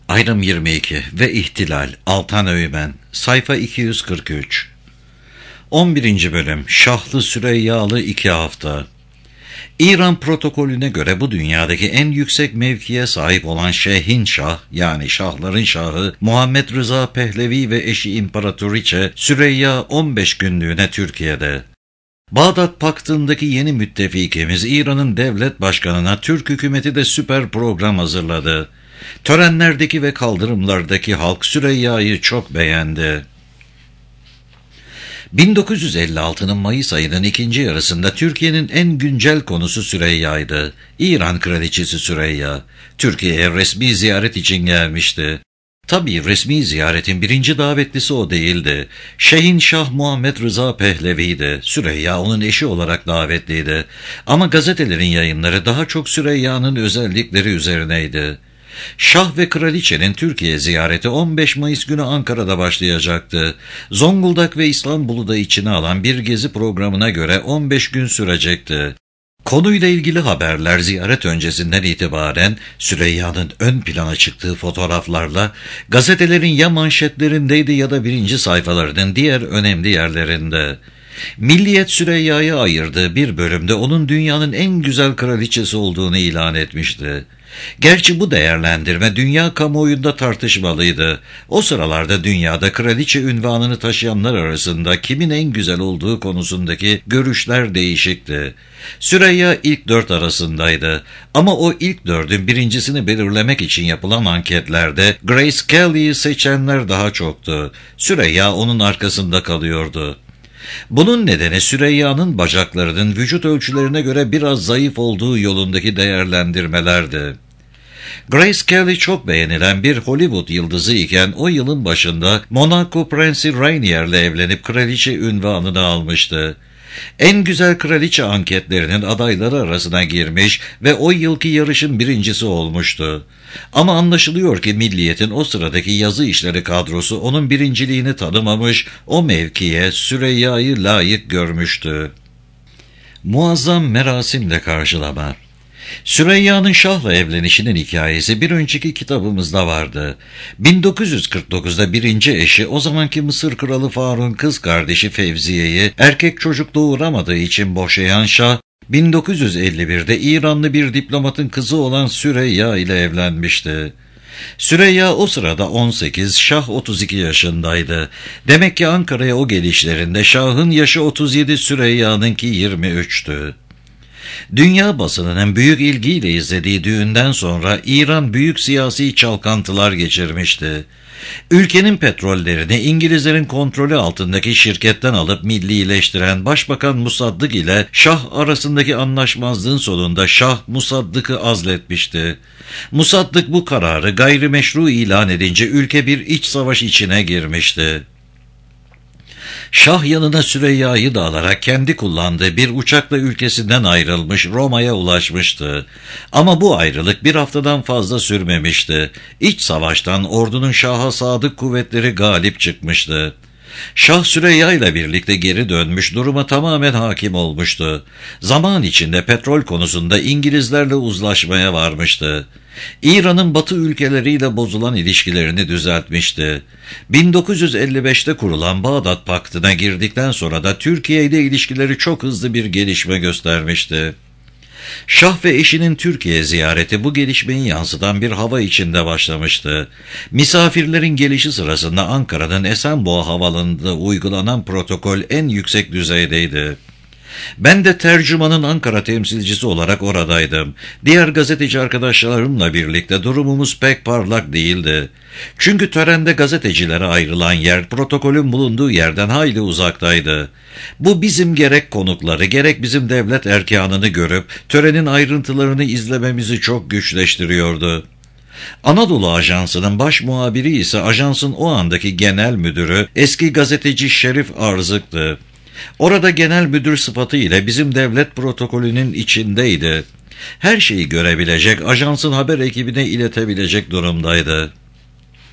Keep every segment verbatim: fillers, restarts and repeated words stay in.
Ayrım yirmi iki ve İhtilal Altan Öğmen sayfa iki yüz kırk üç. on birinci bölüm Şahlı Süreyyalı iki hafta. İran protokolüne göre bu dünyadaki en yüksek mevkiye sahip olan Şeyhin Şah, yani Şahların Şahı Muhammed Rıza Pehlevi ve eşi İmparatoriçe Süreyya on beş günlüğüne Türkiye'de. Bağdat Paktı'ndaki yeni müttefikimiz İran'ın devlet başkanına Türk hükümeti de süper program hazırladı. Törenlerdeki ve kaldırımlardaki halk Süreyya'yı çok beğendi. bin dokuz yüz elli altının Mayıs ayının ikinci yarısında Türkiye'nin en güncel konusu Süreyya'ydı. İran kraliçesi Süreyya, Türkiye'ye resmi ziyaret için gelmişti. Tabii resmi ziyaretin birinci davetlisi o değildi. Şeyhin Şah Muhammed Rıza Pehlevi'ydi. Süreyya onun eşi olarak davetliydi. Ama gazetelerin yayınları daha çok Süreyya'nın özellikleri üzerineydi. Şah ve kraliçenin Türkiye ziyareti on beş Mayıs günü Ankara'da başlayacaktı. Zonguldak ve İstanbul'u da içine alan bir gezi programına göre on beş gün sürecekti. Konuyla ilgili haberler ziyaret öncesinden itibaren Süreyya'nın ön plana çıktığı fotoğraflarla gazetelerin ya manşetlerindeydi ya da birinci sayfalarının diğer önemli yerlerinde. Milliyet Süreyya'ya ayırdığı bir bölümde onun dünyanın en güzel kraliçesi olduğunu ilan etmişti. Gerçi bu değerlendirme dünya kamuoyunda tartışmalıydı. O sıralarda dünyada kraliçe ünvanını taşıyanlar arasında kimin en güzel olduğu konusundaki görüşler değişikti. Süreyya ilk dört arasındaydı. Ama o ilk dördün birincisini belirlemek için yapılan anketlerde Grace Kelly'yi seçenler daha çoktu. Süreyya onun arkasında kalıyordu. Bunun nedeni Süreyya'nın bacaklarının vücut ölçülerine göre biraz zayıf olduğu yolundaki değerlendirmelerdi. Grace Kelly çok beğenilen bir Hollywood yıldızı iken o yılın başında Monaco Prensi Rainier'le evlenip kraliçe ünvanını almıştı. En güzel kraliçe anketlerinin adayları arasına girmiş ve o yılki yarışın birincisi olmuştu. Ama anlaşılıyor ki Milliyet'in o sıradaki yazı işleri kadrosu onun birinciliğini tanımamış, o mevkiye Süreyya'yı layık görmüştü. Muazzam merasimle karşılama. Süreyya'nın Şah'la evlenişinin hikayesi bir önceki kitabımızda vardı. bin dokuz yüz kırk dokuzda birinci eşi, o zamanki Mısır Kralı Faruk'un kız kardeşi Fevziye'yi erkek çocuk doğuramadığı için boşayan Şah, bin dokuz yüz elli birde İranlı bir diplomatın kızı olan Süreyya ile evlenmişti. Süreyya o sırada on sekiz, Şah otuz iki yaşındaydı. Demek ki Ankara'ya o gelişlerinde Şah'ın yaşı otuz yedi, Süreyya'nınki yirmi üçtü. Dünya basınının büyük ilgiyle izlediği düğünden sonra İran büyük siyasi çalkantılar geçirmişti. Ülkenin petrollerini İngilizlerin kontrolü altındaki şirketten alıp millileştiren Başbakan Musaddık ile Şah arasındaki anlaşmazlığın sonunda Şah Musaddık'ı azletmişti. Musaddık bu kararı gayrimeşru ilan edince ülke bir iç savaş içine girmişti. Şah yanına Süreyya'yı da alarak kendi kullandığı bir uçakla ülkesinden ayrılmış, Roma'ya ulaşmıştı. Ama bu ayrılık bir haftadan fazla sürmemişti. İç savaştan ordunun Şah'a sadık kuvvetleri galip çıkmıştı. Şah Süreyya ile birlikte geri dönmüş, duruma tamamen hakim olmuştu. Zaman içinde petrol konusunda İngilizlerle uzlaşmaya varmıştı. İran'ın Batı ülkeleriyle bozulan ilişkilerini düzeltmişti. bin dokuz yüz elli beşte kurulan Bağdat Paktı'na girdikten sonra da Türkiye ile ilişkileri çok hızlı bir gelişme göstermişti. Şah ve eşinin Türkiye ziyareti bu gelişmeyi yansıtan bir hava içinde başlamıştı. Misafirlerin gelişi sırasında Ankara'nın Esenboğa Havaalanı'nda uygulanan protokol en yüksek düzeydeydi. Ben de tercümanın Ankara temsilcisi olarak oradaydım. Diğer gazeteci arkadaşlarımla birlikte durumumuz pek parlak değildi. Çünkü törende gazetecilere ayrılan yer protokolün bulunduğu yerden hayli uzaktaydı. Bu bizim gerek konukları gerek bizim devlet erkanını görüp törenin ayrıntılarını izlememizi çok güçleştiriyordu. Anadolu Ajansı'nın baş muhabiri ise ajansın o andaki genel müdürü eski gazeteci Şerif Arzık'tı. Orada genel müdür sıfatıyla bizim devlet protokolünün içindeydi. Her şeyi görebilecek, ajansın haber ekibine iletebilecek durumdaydı.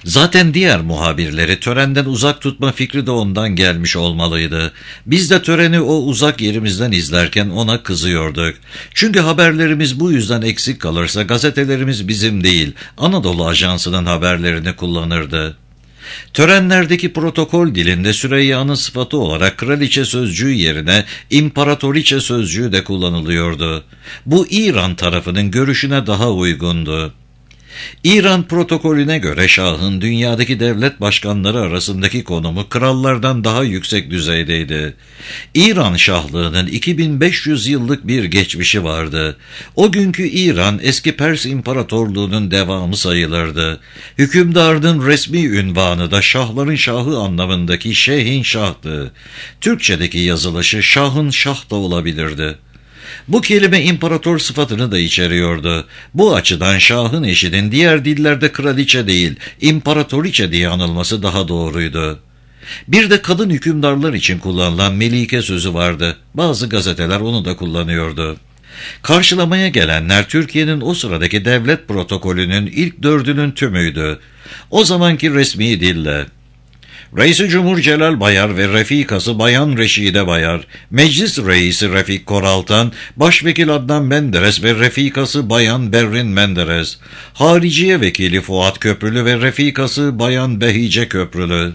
Zaten diğer muhabirleri törenden uzak tutma fikri de ondan gelmiş olmalıydı. Biz de töreni o uzak yerimizden izlerken ona kızıyorduk. Çünkü haberlerimiz bu yüzden eksik kalırsa gazetelerimiz bizim değil, Anadolu Ajansı'nın haberlerini kullanırdı. Törenlerdeki protokol dilinde Süreyya'nın sıfatı olarak kraliçe sözcüğü yerine imparatoriçe sözcüğü de kullanılıyordu. Bu İran tarafının görüşüne daha uygundu. İran protokolüne göre Şah'ın dünyadaki devlet başkanları arasındaki konumu krallardan daha yüksek düzeydeydi. İran Şahlığı'nın iki bin beş yüz yıllık bir geçmişi vardı. O günkü İran eski Pers İmparatorluğu'nun devamı sayılırdı. Hükümdarın resmi ünvanı da Şahların Şahı anlamındaki Şeyhin Şah'tı. Türkçedeki yazılışı Şahın Şah da olabilirdi. Bu kelime imparator sıfatını da içeriyordu. Bu açıdan Şah'ın eşinin diğer dillerde kraliçe değil, imparatoriçe diye anılması daha doğruydu. Bir de kadın hükümdarlar için kullanılan melike sözü vardı. Bazı gazeteler onu da kullanıyordu. Karşılamaya gelenler Türkiye'nin o sıradaki devlet protokolünün ilk dördünün tümüydü. O zamanki resmi dille Reis-i Cumhur Celal Bayar ve Refikası Bayan Reşide Bayar, Meclis Reisi Refik Koraltan, Başvekil Adnan Menderes ve Refikası Bayan Berrin Menderes, Hariciye Vekili Fuat Köprülü ve Refikası Bayan Behice Köprülü.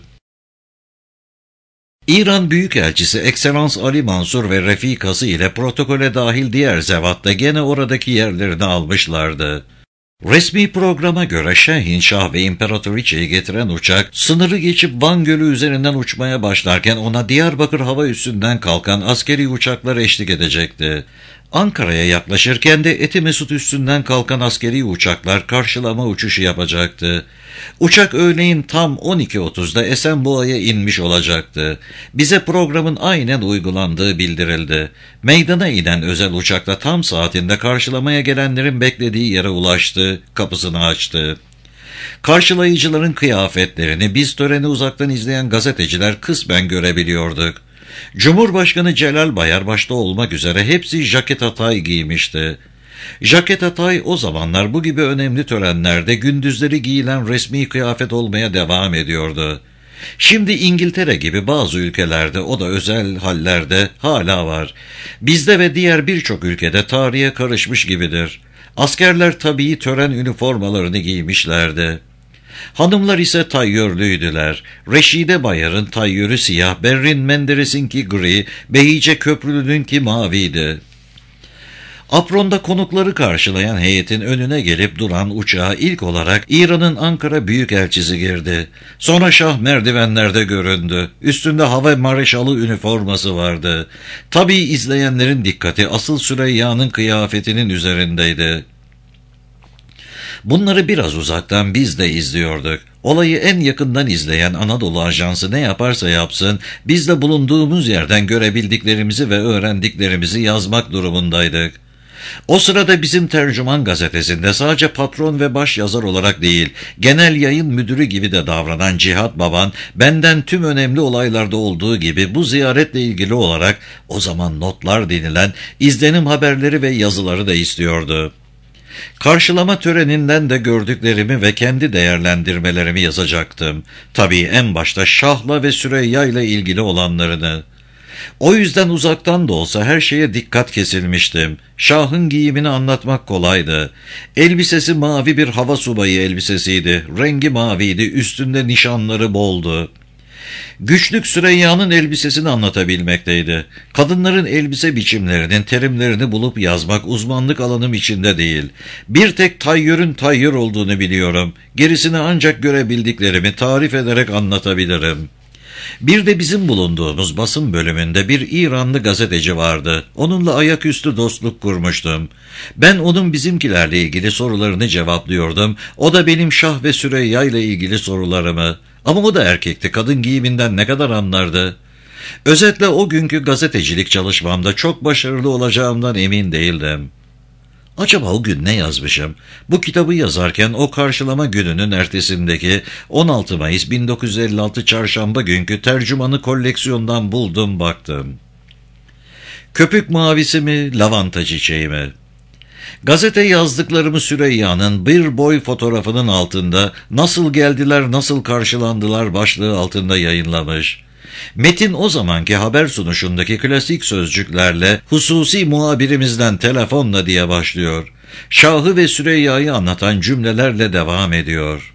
İran Büyükelçisi Ekselans Ali Mansur ve Refikası ile protokole dahil diğer zevat da gene oradaki yerlerini almışlardı. Resmi programa göre Şeyhin Şah ve İmparatoriçe'yi getiren uçak, sınırı geçip Van Gölü üzerinden uçmaya başlarken ona Diyarbakır hava üssünden kalkan askeri uçaklar eşlik edecekti. Ankara'ya yaklaşırken de Etimesut üssünden kalkan askeri uçaklar karşılama uçuşu yapacaktı. Uçak öğleyin tam on iki otuzda Esenboğa'ya inmiş olacaktı. Bize programın aynen uygulandığı bildirildi. Meydana inen özel uçakla tam saatinde karşılamaya gelenlerin beklediği yere ulaştı, kapısını açtı. Karşılayıcıların kıyafetlerini biz töreni uzaktan izleyen gazeteciler kısmen görebiliyorduk. Cumhurbaşkanı Celal Bayar başta olmak üzere hepsi jaket atay giymişti. Jaket atay o zamanlar bu gibi önemli törenlerde gündüzleri giyilen resmi kıyafet olmaya devam ediyordu. Şimdi İngiltere gibi bazı ülkelerde o da özel hallerde hala var. Bizde ve diğer birçok ülkede tarihe karışmış gibidir. Askerler tabii tören üniformalarını giymişlerdi. Hanımlar ise tayyörlüydüler. Reşide Bayar'ın tayyörü siyah, Berrin Menderes'inki gri, Behice Köprülü'nünki maviydi. Apron'da konukları karşılayan heyetin önüne gelip duran uçağa ilk olarak İran'ın Ankara Büyükelçisi girdi. Sonra Şah merdivenlerde göründü. Üstünde hava mareşalı üniforması vardı. Tabii izleyenlerin dikkati asıl Süreyya'nın kıyafetinin üzerindeydi. Bunları biraz uzaktan biz de izliyorduk. Olayı en yakından izleyen Anadolu Ajansı ne yaparsa yapsın, biz de bulunduğumuz yerden görebildiklerimizi ve öğrendiklerimizi yazmak durumundaydık. O sırada bizim Tercüman gazetesinde sadece patron ve baş yazar olarak değil, genel yayın müdürü gibi de davranan Cihat Baban, benden tüm önemli olaylarda olduğu gibi bu ziyaretle ilgili olarak o zaman notlar denilen izlenim haberleri ve yazıları da istiyordu. Karşılama töreninden de gördüklerimi ve kendi değerlendirmelerimi yazacaktım. Tabii en başta Şah'la ve Süreyya ile ilgili olanlarını. O yüzden uzaktan da olsa her şeye dikkat kesilmiştim. Şah'ın giyimini anlatmak kolaydı. Elbisesi mavi bir hava subayı elbisesiydi. Rengi maviydi, üstünde nişanları boldu. Güçlük Süreyya'nın elbisesini anlatabilmekteydi. Kadınların elbise biçimlerinin terimlerini bulup yazmak uzmanlık alanım içinde değil. Bir tek tayyörün tayyör olduğunu biliyorum. Gerisini ancak görebildiklerimi tarif ederek anlatabilirim. Bir de bizim bulunduğumuz basın bölümünde bir İranlı gazeteci vardı. Onunla ayaküstü dostluk kurmuştum. Ben onun bizimkilerle ilgili sorularını cevaplıyordum. O da benim Şah ve Süreyya ile ilgili sorularımı. Ama o da erkekti. Kadın giyiminden ne kadar anlardı? Özetle o günkü gazetecilik çalışmamda çok başarılı olacağımdan emin değildim. Acaba o gün ne yazmışım? Bu kitabı yazarken o karşılama gününün ertesindeki on altı Mayıs bin dokuz yüz elli altı çarşamba günkü tercümanı koleksiyondan buldum baktım. Köpük mavisi mi, lavanta çiçeği mi? Gazete yazdıklarımı Süreyya'nın bir boy fotoğrafının altında "Nasıl geldiler, nasıl karşılandılar" başlığı altında yayınlamış. Metin o zamanki haber sunuşundaki klasik sözcüklerle "hususi muhabirimizden telefonla" diye başlıyor. Şah'ı ve Süreyya'yı anlatan cümlelerle devam ediyor.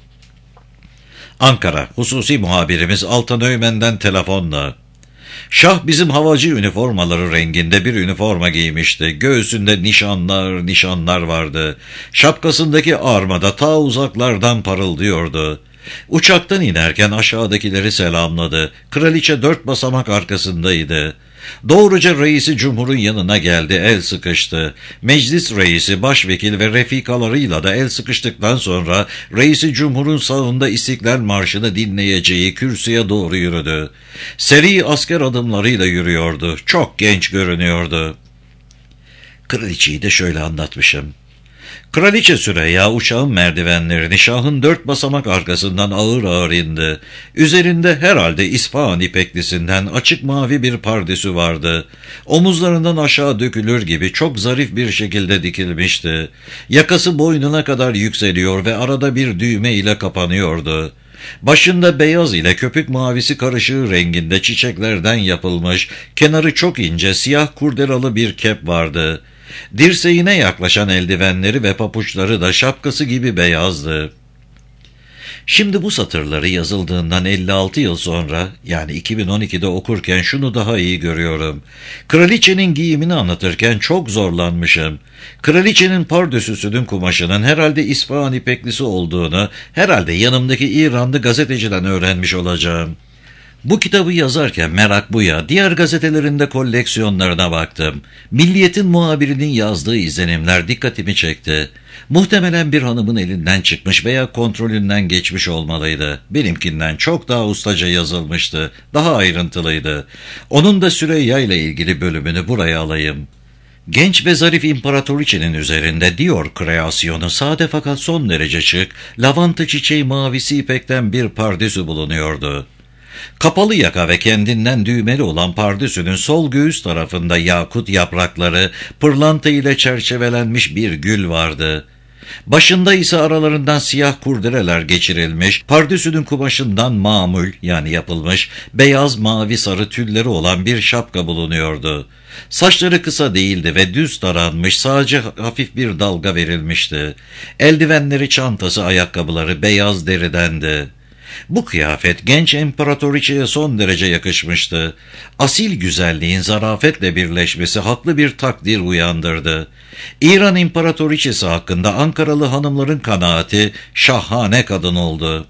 Ankara, hususi muhabirimiz Altan Öymen'den telefonla. Şah bizim havacı üniformaları renginde bir üniforma giymişti. Göğsünde nişanlar nişanlar vardı. Şapkasındaki armada ta uzaklardan parıldıyordu. Uçaktan inerken aşağıdakileri selamladı. Kraliçe dört basamak arkasındaydı. Doğruca reisi cumhurun yanına geldi, el sıkıştı. Meclis reisi, başvekil ve refikalarıyla da el sıkıştıktan sonra reisi cumhurun sağında İstiklal Marşı'nı dinleyeceği kürsüye doğru yürüdü. Seri asker adımlarıyla yürüyordu. Çok genç görünüyordu. Kraliçeyi de şöyle anlatmışım. Kraliçe Süreyya uçağın merdivenlerini Şah'ın dört basamak arkasından ağır ağır indi. Üzerinde herhalde İsfahan ipeklisinden açık mavi bir pardesü vardı. Omuzlarından aşağı dökülür gibi çok zarif bir şekilde dikilmişti. Yakası boynuna kadar yükseliyor ve arada bir düğme ile kapanıyordu. Başında beyaz ile köpük mavisi karışığı renginde çiçeklerden yapılmış, kenarı çok ince siyah kurdelalı bir kep vardı. Dirseğine yaklaşan eldivenleri ve papuçları da şapkası gibi beyazdı. Şimdi bu satırları yazıldığından elli altı yıl sonra, yani iki bin on ikide okurken şunu daha iyi görüyorum. Kraliçenin giyimini anlatırken çok zorlanmışım. Kraliçenin pardösüsünün kumaşının herhalde İsfahan ipeklisi olduğunu, herhalde yanımdaki İranlı gazeteciden öğrenmiş olacağım. Bu kitabı yazarken merak bu ya, diğer gazetelerinde koleksiyonlarına baktım. Milliyet'in muhabirinin yazdığı izlenimler dikkatimi çekti. Muhtemelen bir hanımın elinden çıkmış veya kontrolünden geçmiş olmalıydı. Benimkinden çok daha ustaca yazılmıştı, daha ayrıntılıydı. Onun da Süreyya ile ilgili bölümünü buraya alayım. Genç ve zarif imparatoriçenin üzerinde Dior kreasyonu sade fakat son derece şık, lavanta çiçeği mavisi ipekten bir pardesü bulunuyordu. Kapalı yaka ve kendinden düğmeli olan pardesünün sol göğüs tarafında yakut yaprakları, pırlanta ile çerçevelenmiş bir gül vardı. Başında ise aralarından siyah kurdeleler geçirilmiş, pardesünün kumaşından mamul yani yapılmış, beyaz mavi sarı tülleri olan bir şapka bulunuyordu. Saçları kısa değildi ve düz taranmış, sadece hafif bir dalga verilmişti. Eldivenleri, çantası, ayakkabıları beyaz deridendi. Bu kıyafet genç imparatoriçeye son derece yakışmıştı. Asil güzelliğin zarafetle birleşmesi haklı bir takdir uyandırdı. İran imparatoriçesi hakkında Ankaralı hanımların kanaati şahane kadın oldu.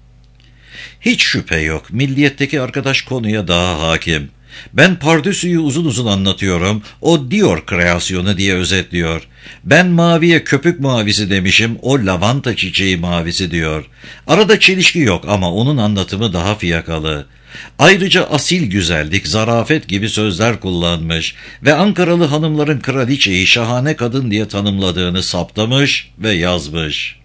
Hiç şüphe yok, Milliyet'teki arkadaş konuya daha hakim. Ben pardesüyü uzun uzun anlatıyorum, o Dior kreasyonu diye özetliyor. Ben maviye köpük mavisi demişim, o lavanta çiçeği mavisi diyor. Arada çelişki yok ama onun anlatımı daha fiyakalı. Ayrıca asil güzellik, zarafet gibi sözler kullanmış ve Ankaralı hanımların kraliçeyi şahane kadın diye tanımladığını saptamış ve yazmış.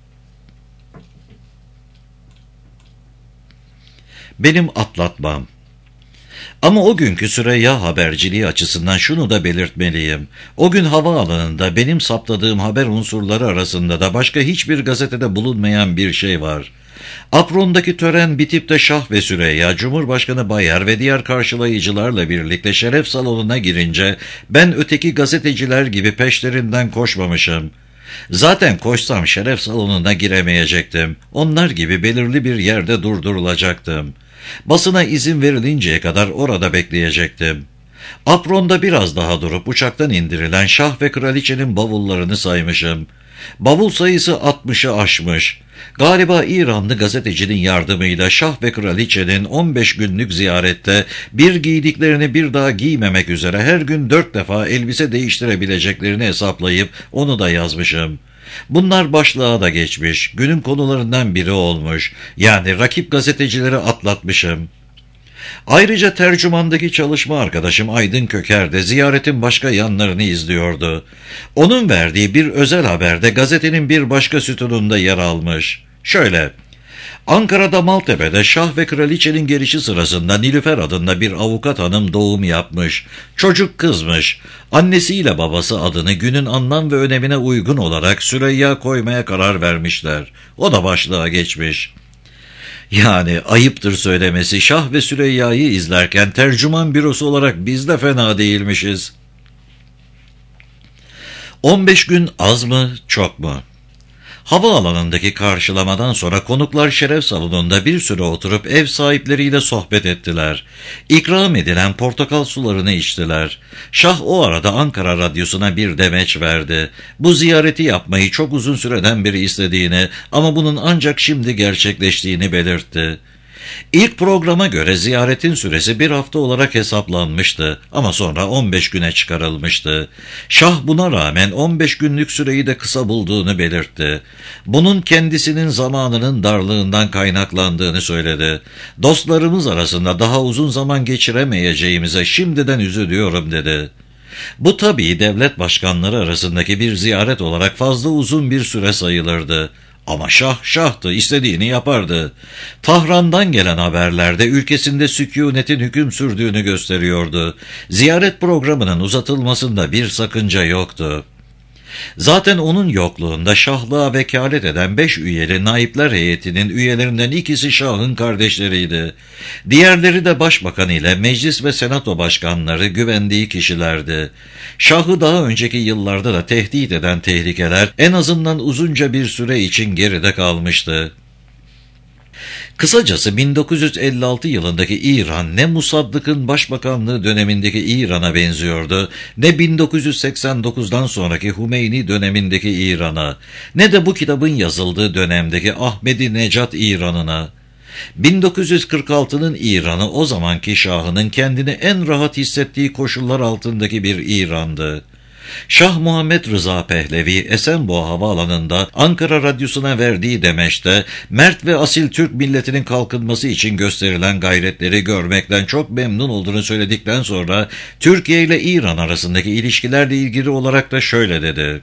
Benim atlatmam. Ama o günkü Süreyya haberciliği açısından şunu da belirtmeliyim. O gün havaalanında benim saptadığım haber unsurları arasında da başka hiçbir gazetede bulunmayan bir şey var. Apron'daki tören bitip de Şah ve Süreyya, Cumhurbaşkanı Bayar ve diğer karşılayıcılarla birlikte şeref salonuna girince ben öteki gazeteciler gibi peşlerinden koşmamışım. Zaten koşsam şeref salonuna giremeyecektim. Onlar gibi belirli bir yerde durdurulacaktım. Basına izin verilinceye kadar orada bekleyecektim. Apron'da biraz daha durup uçaktan indirilen Şah ve Kraliçenin bavullarını saymışım. Bavul sayısı altmışı aşmış. Galiba İranlı gazetecinin yardımıyla Şah ve Kraliçenin on beş günlük ziyarette bir giydiklerini bir daha giymemek üzere her gün dört defa elbise değiştirebileceklerini hesaplayıp onu da yazmışım. Bunlar başlığa da geçmiş, günün konularından biri olmuş, yani rakip gazetecileri atlatmışım. Ayrıca tercümandaki çalışma arkadaşım Aydın Köker de ziyaretin başka yanlarını izliyordu. Onun verdiği bir özel haberde gazetenin bir başka sütununda yer almış. Şöyle: Ankara'da Maltepe'de şah ve kraliçenin gelişi sırasında Nilüfer adında bir avukat hanım doğum yapmış. Çocuk kızmış. Annesiyle babası adını günün anlam ve önemine uygun olarak Süreyya koymaya karar vermişler. O da başlığa geçmiş. Yani ayıptır söylemesi, Şah ve Süreyya'yı izlerken tercüman bürosu olarak biz de fena değilmişiz. on beş gün az mı, çok mu? Havaalanındaki karşılamadan sonra konuklar şeref salonunda bir süre oturup ev sahipleriyle sohbet ettiler. İkram edilen portakal sularını içtiler. Şah o arada Ankara Radyosu'na bir demeç verdi. Bu ziyareti yapmayı çok uzun süreden beri istediğini ama bunun ancak şimdi gerçekleştiğini belirtti. İlk programa göre ziyaretin süresi bir hafta olarak hesaplanmıştı ama sonra on beş güne çıkarılmıştı. Şah buna rağmen on beş günlük süreyi de kısa bulduğunu belirtti. Bunun kendisinin zamanının darlığından kaynaklandığını söyledi. Dostlarımız arasında daha uzun zaman geçiremeyeceğimize şimdiden üzülüyorum dedi. Bu tabii devlet başkanları arasındaki bir ziyaret olarak fazla uzun bir süre sayılırdı. Ama şah şahtı, istediğini yapardı. Tahran'dan gelen haberlerde ülkesinde sükûnetin hüküm sürdüğünü gösteriyordu. Ziyaret programının uzatılmasında bir sakınca yoktu. Zaten onun yokluğunda şahlığa vekalet eden beş üyeli naipler heyetinin üyelerinden ikisi şahın kardeşleriydi. Diğerleri de başbakan ile meclis ve senato başkanları güvendiği kişilerdi. Şahı daha önceki yıllarda da tehdit eden tehlikeler en azından uzunca bir süre için geride kalmıştı. Kısacası bin dokuz yüz elli altı yılındaki İran ne Musaddık'ın başbakanlığı dönemindeki İran'a benziyordu, ne bin dokuz yüz seksen dokuzdan sonraki Hümeyni dönemindeki İran'a, ne de bu kitabın yazıldığı dönemdeki Ahmedi Necat İran'ına. bin dokuz yüz kırk altının İran'ı o zamanki şahının kendini en rahat hissettiği koşullar altındaki bir İran'dı. Şah Muhammed Rıza Pehlevi, Esenboğa Havaalanı'nda Ankara Radyosu'na verdiği demeçte, mert ve asil Türk milletinin kalkınması için gösterilen gayretleri görmekten çok memnun olduğunu söyledikten sonra, Türkiye ile İran arasındaki ilişkilerle ilgili olarak da şöyle dedi.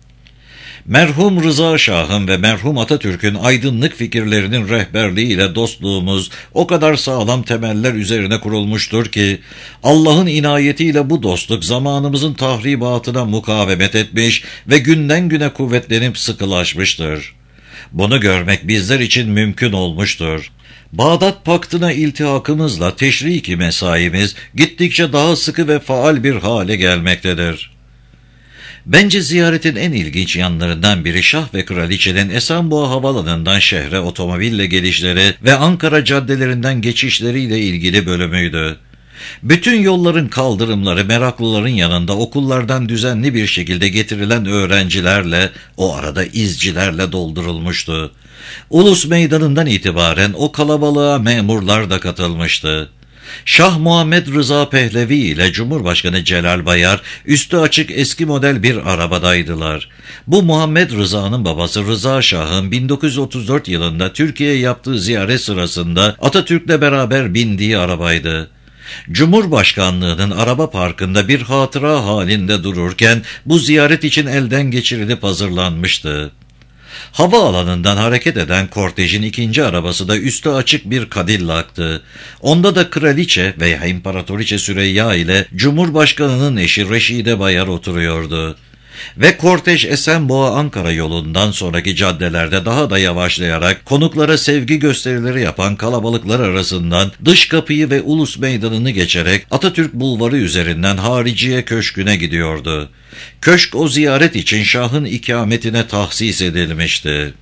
Merhum Rıza Şah'ın ve merhum Atatürk'ün aydınlık fikirlerinin rehberliğiyle dostluğumuz o kadar sağlam temeller üzerine kurulmuştur ki, Allah'ın inayetiyle bu dostluk zamanımızın tahribatına mukavemet etmiş ve günden güne kuvvetlenip sıkılaşmıştır. Bunu görmek bizler için mümkün olmuştur. Bağdat Paktı'na iltihakımızla teşriki mesaimiz gittikçe daha sıkı ve faal bir hale gelmektedir. Bence ziyaretin en ilginç yanlarından biri şah ve kraliçenin Esenboğa Havaalanı'ndan şehre otomobille gelişleri ve Ankara caddelerinden geçişleriyle ilgili bölümüydü. Bütün yolların kaldırımları meraklıların yanında okullardan düzenli bir şekilde getirilen öğrencilerle, o arada izcilerle doldurulmuştu. Ulus Meydanı'ndan itibaren o kalabalığa memurlar da katılmıştı. Şah Muhammed Rıza Pehlevi ile Cumhurbaşkanı Celal Bayar üstü açık eski model bir arabadaydılar. Bu Muhammed Rıza'nın babası Rıza Şah'ın bin dokuz yüz otuz dört yılında Türkiye'ye yaptığı ziyaret sırasında Atatürk'le beraber bindiği arabaydı. Cumhurbaşkanlığının araba parkında bir hatıra halinde dururken bu ziyaret için elden geçirilip hazırlanmıştı. Havaalanından hareket eden kortejin ikinci arabası da üstü açık bir Cadillac'tı. Onda da kraliçe veya imparatoriçe Süreyya ile Cumhurbaşkanının eşi Reşide Bayar oturuyordu. Ve kortej Esenboğa Ankara yolundan sonraki caddelerde daha da yavaşlayarak konuklara sevgi gösterileri yapan kalabalıklar arasından dış kapıyı ve Ulus Meydanı'nı geçerek Atatürk Bulvarı üzerinden Hariciye Köşkü'ne gidiyordu. Köşk o ziyaret için şahın ikametine tahsis edilmişti.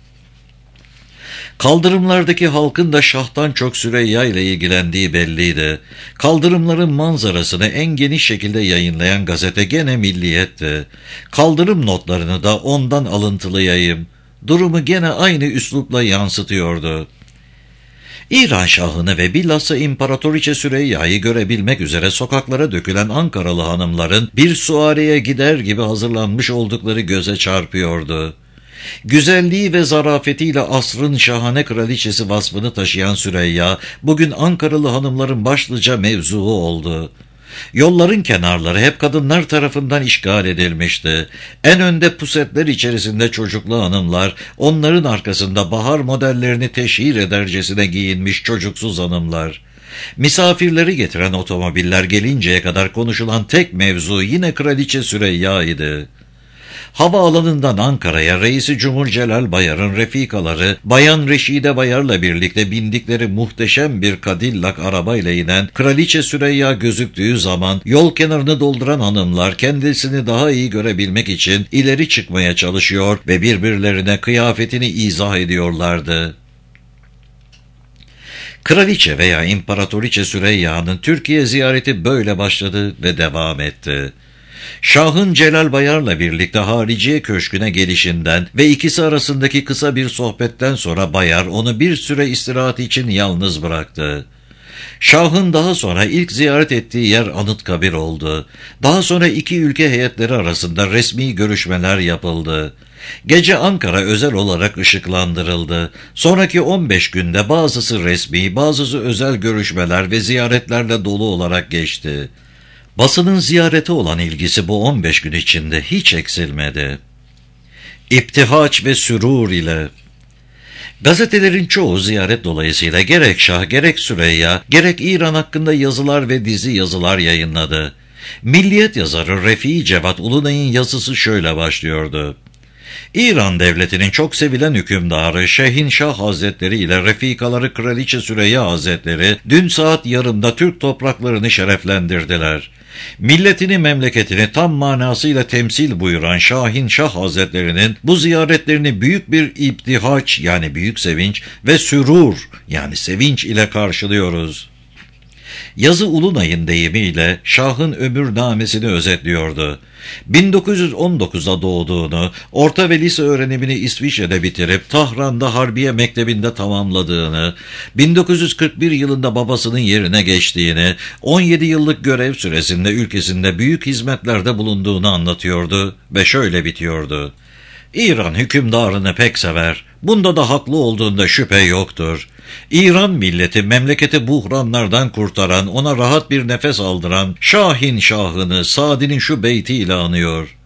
Kaldırımlardaki halkın da şahtan çok Süreyya ile ilgilendiği belliydi. Kaldırımların manzarasını en geniş şekilde yayınlayan gazete gene Milliyet'ti. Kaldırım notlarını da ondan alıntılayayım. Durumu gene aynı üslupla yansıtıyordu. İran Şahı'nı ve bilhassa İmparatoriçe Süreyya'yı görebilmek üzere sokaklara dökülen Ankaralı hanımların bir suareye gider gibi hazırlanmış oldukları göze çarpıyordu. Güzelliği ve zarafetiyle asrın şahane kraliçesi vasfını taşıyan Süreyya, bugün Ankaralı hanımların başlıca mevzuu oldu. Yolların kenarları hep kadınlar tarafından işgal edilmişti. En önde pusetler içerisinde çocuklu hanımlar, onların arkasında bahar modellerini teşhir edercesine giyinmiş çocuksuz hanımlar. Misafirleri getiren otomobiller gelinceye kadar konuşulan tek mevzu yine Kraliçe Süreyya idi. Havaalanından Ankara'ya Reisi Cumhur Celal Bayar'ın refikaları Bayan Reşide Bayar'la birlikte bindikleri muhteşem bir Cadillac arabayla inen Kraliçe Süreyya gözüktüğü zaman yol kenarını dolduran hanımlar kendisini daha iyi görebilmek için ileri çıkmaya çalışıyor ve birbirlerine kıyafetini izah ediyorlardı. Kraliçe veya İmparatoriçe Süreyya'nın Türkiye ziyareti böyle başladı ve devam etti. Şah'ın Celal Bayar'la birlikte Hariciye Köşkü'ne gelişinden ve ikisi arasındaki kısa bir sohbetten sonra Bayar onu bir süre istirahat için yalnız bıraktı. Şah'ın daha sonra ilk ziyaret ettiği yer Anıtkabir oldu. Daha sonra iki ülke heyetleri arasında resmi görüşmeler yapıldı. Gece Ankara özel olarak ışıklandırıldı. Sonraki on beş günde bazısı resmi, bazısı özel görüşmeler ve ziyaretlerle dolu olarak geçti. Basının ziyarete olan ilgisi bu on beş gün içinde hiç eksilmedi. İptihaç ve sürur ile. Gazetelerin çoğu ziyaret dolayısıyla gerek Şah, gerek Süreyya, gerek İran hakkında yazılar ve dizi yazılar yayınladı. Milliyet yazarı Refii Cevat Ulunay'ın yazısı şöyle başlıyordu. İran devletinin çok sevilen hükümdarı Şehinşah Hazretleri ile refikaları Kraliçe Süreyya Hazretleri dün saat yarımda Türk topraklarını şereflendirdiler. Milletini, memleketini tam manasıyla temsil buyuran Şahinşah Hazretlerinin bu ziyaretlerini büyük bir iptihaç yani büyük sevinç ve sürur yani sevinç ile karşılıyoruz. Yazı Ulunay'ın deyimiyle Şah'ın ömürnamesini özetliyordu. bin dokuz yüz on dokuzda doğduğunu, orta ve lise öğrenimini İsviçre'de bitirip Tahran'da Harbiye Mektebi'nde tamamladığını, bin dokuz yüz kırk bir yılında babasının yerine geçtiğini, on yedi yıllık görev süresinde ülkesinde büyük hizmetlerde bulunduğunu anlatıyordu ve şöyle bitiyordu. İran hükümdarını pek sever. Bunda da haklı olduğunda şüphe yoktur. İran milleti memleketi buhranlardan kurtaran, ona rahat bir nefes aldıran Şahin Şahını Sadi'nin şu beytiyle anıyor.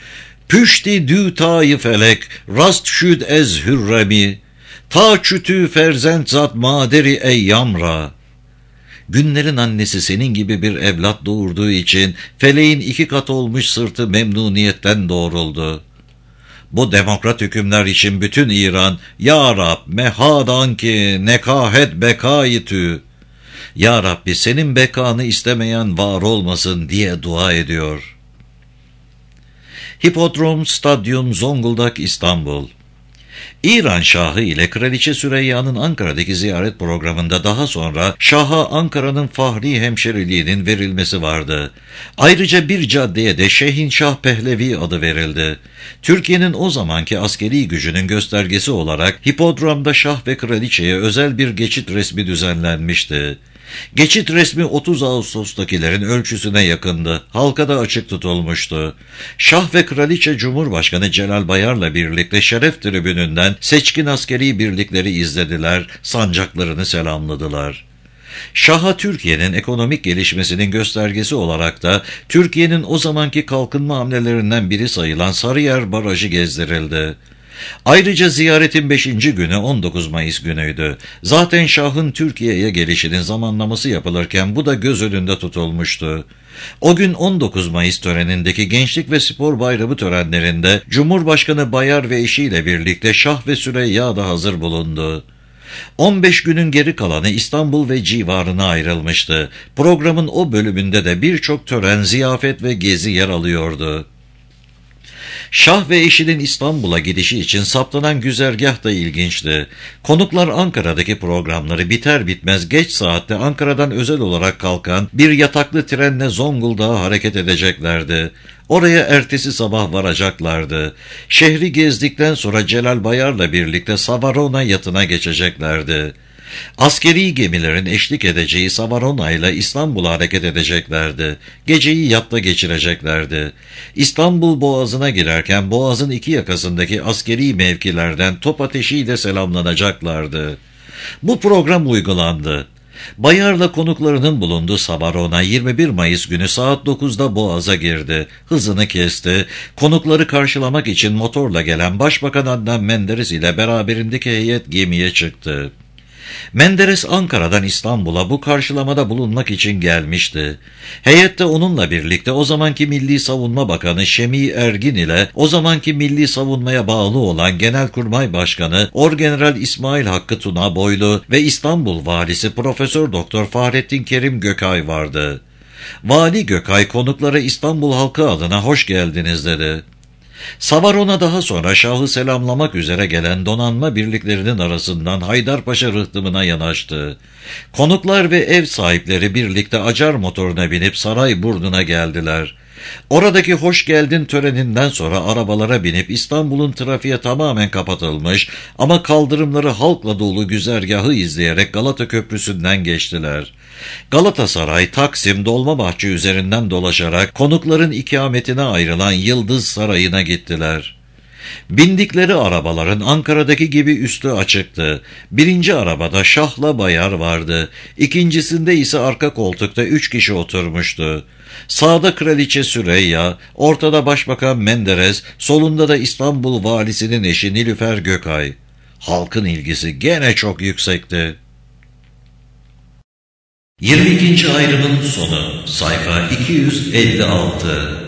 Püşti dü tayı felek, rast şüd ez hürremi, ta çütü ferzent zat maderi ey yamra. Günlerin annesi senin gibi bir evlat doğurduğu için feleğin iki kat olmuş sırtı memnuniyetten doğruldu. Bu demokrat hükümler için bütün İran, Ya Rab mehadan ki nekahet bekayitü, Ya Rabbi senin bekanı istemeyen var olmasın diye dua ediyor. Hipodrom Stadyum Zonguldak İstanbul. İran Şahı ile Kraliçe Süreyya'nın Ankara'daki ziyaret programında daha sonra Şah'a Ankara'nın fahri hemşeriliğinin verilmesi vardı. Ayrıca bir caddeye de Şehinşah Pehlevi adı verildi. Türkiye'nin o zamanki askeri gücünün göstergesi olarak hipodromda Şah ve Kraliçe'ye özel bir geçit resmi düzenlenmişti. Geçit resmi otuz Ağustos'takilerin ölçüsüne yakındı. Halka da açık tutulmuştu. Şah ve Kraliçe Cumhurbaşkanı Celal Bayar'la birlikte şeref tribününden seçkin askeri birlikleri izlediler, sancaklarını selamladılar. Şah'a Türkiye'nin ekonomik gelişmesinin göstergesi olarak da Türkiye'nin o zamanki kalkınma hamlelerinden biri sayılan Sarıyer Barajı gezdirildi. Ayrıca ziyaretin beşinci günü on dokuz Mayıs günüydü. Zaten Şah'ın Türkiye'ye gelişinin zamanlaması yapılırken bu da göz önünde tutulmuştu. O gün on dokuz Mayıs törenindeki Gençlik ve Spor Bayramı törenlerinde Cumhurbaşkanı Bayar ve eşiyle birlikte Şah ve Süreyya da hazır bulundu. on beş günün geri kalanı İstanbul ve civarına ayrılmıştı. Programın o bölümünde de birçok tören, ziyafet ve gezi yer alıyordu. Şah ve eşinin İstanbul'a gidişi için saptanan güzergah da ilginçti. Konuklar Ankara'daki programları biter bitmez geç saatte Ankara'dan özel olarak kalkan bir yataklı trenle Zonguldak'a hareket edeceklerdi. Oraya ertesi sabah varacaklardı. Şehri gezdikten sonra Celal Bayar'la birlikte Savarona yatına geçeceklerdi. Askeri gemilerin eşlik edeceği Savarona ile İstanbul'a hareket edeceklerdi. Geceyi yatta geçireceklerdi. İstanbul Boğazı'na girerken Boğaz'ın iki yakasındaki askeri mevkilerden top ateşiyle selamlanacaklardı. Bu program uygulandı. Bayar'la konuklarının bulunduğu Savarona yirmi bir Mayıs günü saat dokuzda Boğaz'a girdi. Hızını kesti. Konukları karşılamak için motorla gelen Başbakan Adnan Menderes ile beraberindeki heyet gemiye çıktı. Menderes Ankara'dan İstanbul'a bu karşılamada bulunmak için gelmişti. Heyette onunla birlikte o zamanki Milli Savunma Bakanı Şemî Ergin ile o zamanki Milli Savunma'ya bağlı olan Genelkurmay Başkanı Orgeneral İsmail Hakkı Tuna Boylu ve İstanbul Valisi Profesör Doktor Fahrettin Kerim Gökay vardı. Vali Gökay konuklara İstanbul halkı adına hoş geldiniz dedi. Savarona daha sonra Şah'ı selamlamak üzere gelen donanma birliklerinin arasından Haydarpaşa rıhtımına yanaştı. Konuklar ve ev sahipleri birlikte acar motoruna binip Sarayburnu'na geldiler. Oradaki hoş geldin töreninden sonra arabalara binip İstanbul'un trafiğe tamamen kapatılmış ama kaldırımları halkla dolu güzergahı izleyerek Galata Köprüsü'nden geçtiler. Galatasaray, Taksim, Dolmabahçe üzerinden dolaşarak konukların ikametine ayrılan Yıldız Sarayı'na gittiler. Bindikleri arabaların Ankara'daki gibi üstü açıktı. Birinci arabada Şah'la Bayar vardı. İkincisinde ise arka koltukta üç kişi oturmuştu. Sağda Kraliçe Süreyya, ortada Başbakan Menderes, solunda da İstanbul Valisi'nin eşi Nilüfer Gökay. Halkın ilgisi gene çok yüksekti. yirmi ikinci ayrımın sonu, sayfa iki yüz elli altı.